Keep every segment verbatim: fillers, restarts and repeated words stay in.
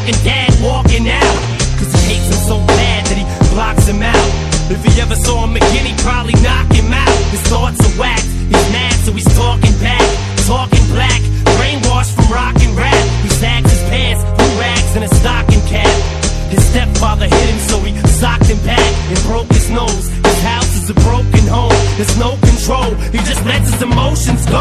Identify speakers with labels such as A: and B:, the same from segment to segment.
A: fucking dad walking out, cause he hates him so bad that he blocks him out. If he ever saw him again, he'd probably knock him out. His thoughts are whacked, he's mad so he's talking back, talking black, brainwashed from rock and rap. He sags his pants, blue rags and a stocking cap. His stepfather hit him so he socked him back and broke his nose. His house is a broken home, there's no control, he just lets his emotions go.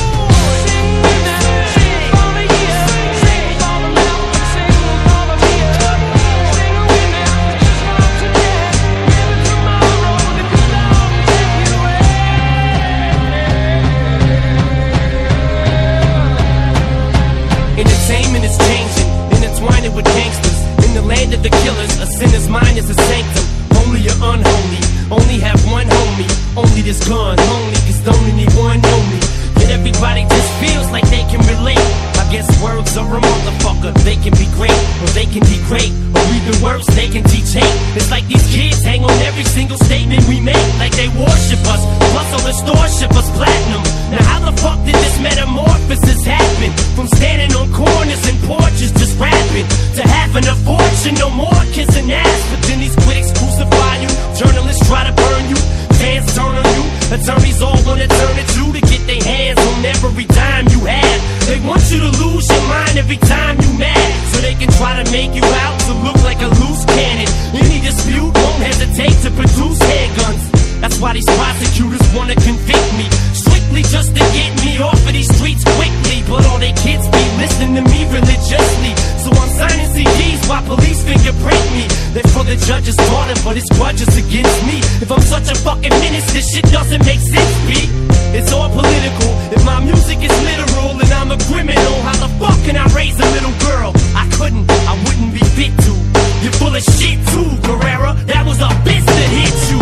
A: Entertainment is changing, intertwining with gangsters. In the land of the killers, a sinner's mind is a sanctum. Holy or unholy, only have one homie. Only this gun, only cause don't anyone know me. Yet everybody just feels like they can relate. I guess words are a motherfucker. They can be great, or they can degrade, or even worse, they can teach hate. It's like these kids hang on every single statement we make, like they worship us, plus all the store ship us platinum. Now how the fuck did this metamorphosis happen? From standing on corners and porches just rapping, to having a fortune, no more kissing ass. But then these critics crucify you, journalists try to burn you, fans turn on you, attorneys all wanna turn at you to get their hands on every dime you have. They want you to lose your mind every time you mad, so they can try to make you out to look like a loose cannon. Any dispute won't hesitate to produce handguns. That's why these prosecutors wanna convict me, strictly just to get me off of these streets quickly. But all they kids be listening to me religiously, so I'm signing C Ds while police fingerprint me. They're for the judge's daughter, but it's grudges against me. If I'm such a fucking menace, this shit doesn't make sense, B. It's all political. If my music is literal and I'm a criminal, how the fuck can I raise a little girl? I couldn't, I wouldn't be fit to. You're full of shit too, Guerrera. That was a bitch that hit you.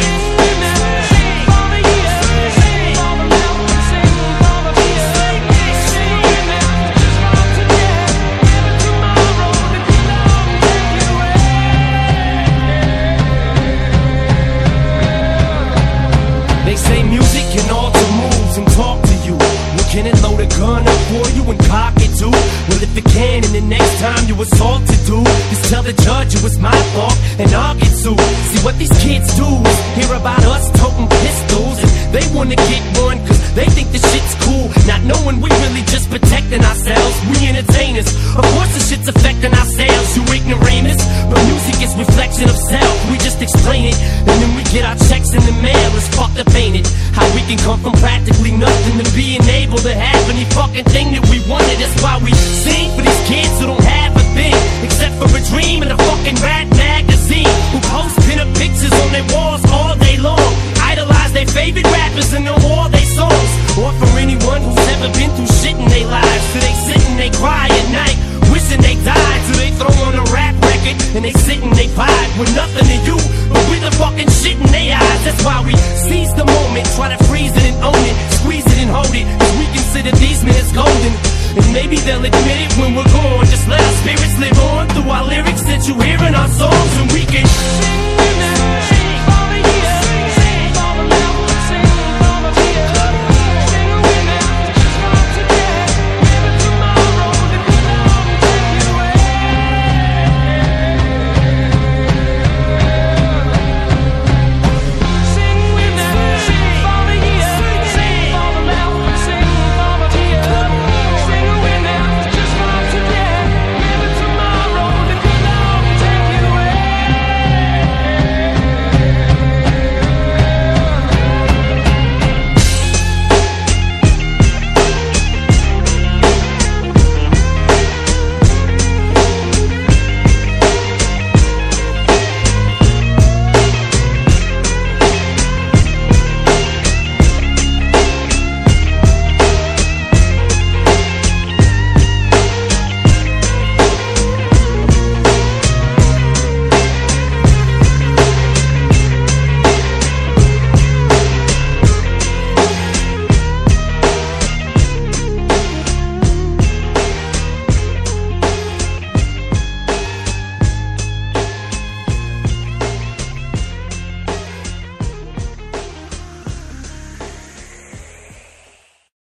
A: They say music can alter moods and talk to you. Well, can it load a gun up for you and cock it too? Well, if it can, and the next time you assaulted, dude, just tell the judge it was my fault and I'll get sued. See what these kids do is hear about us toting pistols, and they wanna get one cause they think the shit's cool, not knowing we really just protecting ourselves. We entertainers, of course the shit's affecting ourselves, you ignoramus. But music is reflection of self, we just explain it, and then we get our checks in the mail. It's fucked up, ain't it? How we can come from practically nothing to being able to have any fucking thing that we wanted. That's why we sing for these kids who don't have a thing except for a dream and a fucking rap magazine, who post pin-up pictures on their walls all day long, idolize their favorite rappers and know all their songs. Or for anyone who's never been through shit in their lives, so they sit and they cry at night wishing they died. So they throw on a rap record and they sit and they vibe with nothing to you but with the fucking shit in their eyes. That's why we seize the moment, try to freeze it and own it, squeeze it and hold it, cause we consider these minutes golden, and maybe they'll admit it when we're gone.